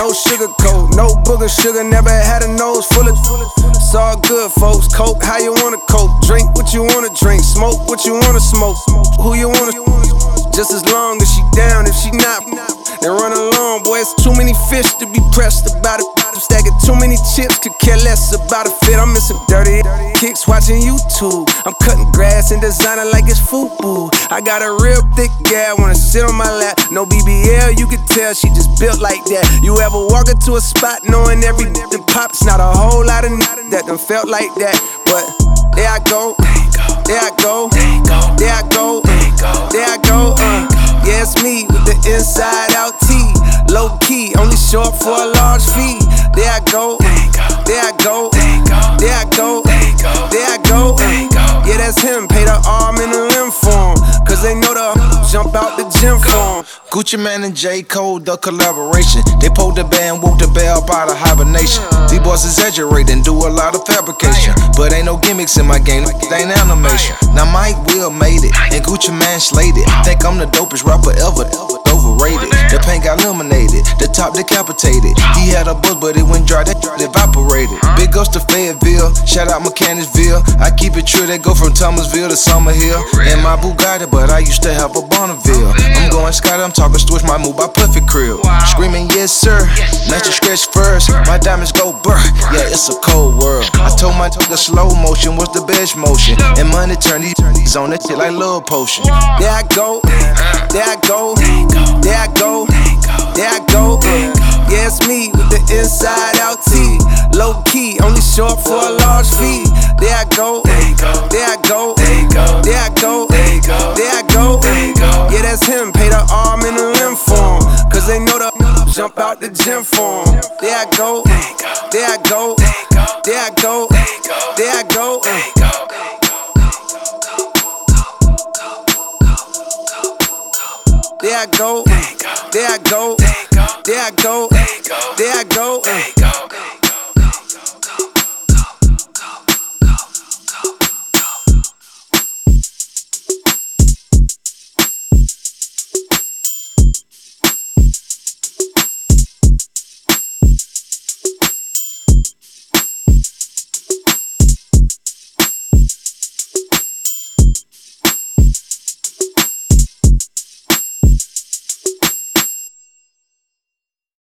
no sugar coat, no booger sugar, never had a nose full of. It's all good, folks. Coke, how you wanna cope? Drink what you wanna drink, smoke what you wanna smoke. Who you wanna? Just as long as she down, if she not, then run along, boy. It's too many fish to be pressed about it. I'm stacking too many chips, could care less about a fit. I'm missing dirty kicks watching YouTube. I'm cutting grass and designing like it's FUBU. I got a real thick gal, wanna sit on my lap. No BBL, you can tell she just built like that. You ever walk into a spot knowing every that pops? Not a whole lot of that done felt like that. But there I go, there I go, there I go, there I go. Yeah, it's me with the inside out tee. Low key, only show up for a large fee. There I go, there I go, there I go, there I go. Yeah, that's him, pay the arm and the limb for him. Cause they know the jump out the gym for him. Gucci Mane and J. Cole, the collaboration. They pulled the band, woke the bell up out of hibernation. These boys exaggerate and do a lot of fabrication. But ain't no gimmicks in my game, they ain't animation. Now Mike Will made it, and Gucci Mane slayed it. Think I'm the dopest rapper ever, overrated. The paint got illuminated, the top decapitated. He had a buzz, but it went dry, that evaporated. Big ups to Fayetteville, shout out Mechanicsville. I keep it true, they go from Thomasville to Summerhill. In my Bugatti, but I used to have a Bonneville. I'm going Scott, I'm talking Stewart, my move by Puffy Crib. Screaming yes sir, let you stretch first. My diamonds go burr, yeah it's a cold world. I told my the slow motion was the best motion. And money turn these on that shit like love potion. There I go, there I go, there I go, there I go. Yeah, it's me with the inside out tee. Low key, only show up for a large fee. There I go, there I go, there I go, there I go. Yeah, that's him, pay the arm and the limb for him. Cause they know the jump out the gym for him. There I go, there I go, there I go, there I go. There I go, there I go, there I go, there I go.